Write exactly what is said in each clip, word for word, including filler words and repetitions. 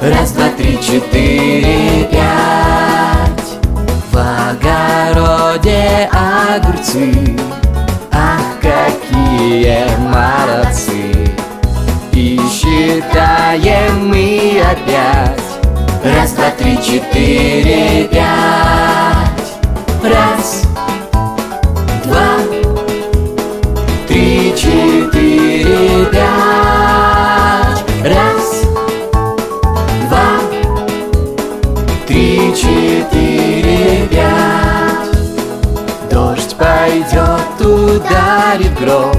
Раз, два, три, четыре, пять. В огороде огурцы, ах, какие молодцы. И считаем мы опять. Раз, два, три, четыре, пять. Раз, два, три, четыре, пять. Раз, два, три, четыре, пять. Дождь пойдет, ударит гром,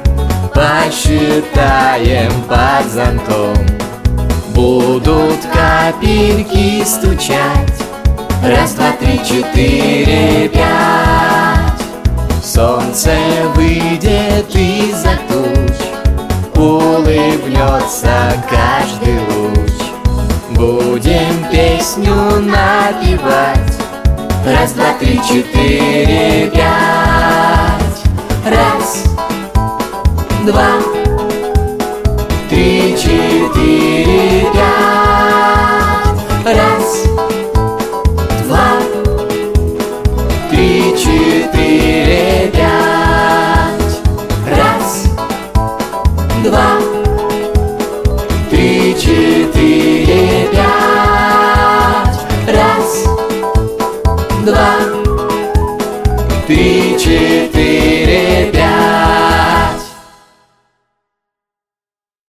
посчитаем под зонтом. Будут капельки стучать. Раз, два, три, четыре, пять. Солнце выйдет из-за туч, улыбнется каждый луч. Будем песню напевать. Раз, два, три, четыре, пять. Раз, два, три, четыре, пять. Раз, два, три, четыре, пять. Раз, два, три, четыре, пять. Раз, два, три, четыре.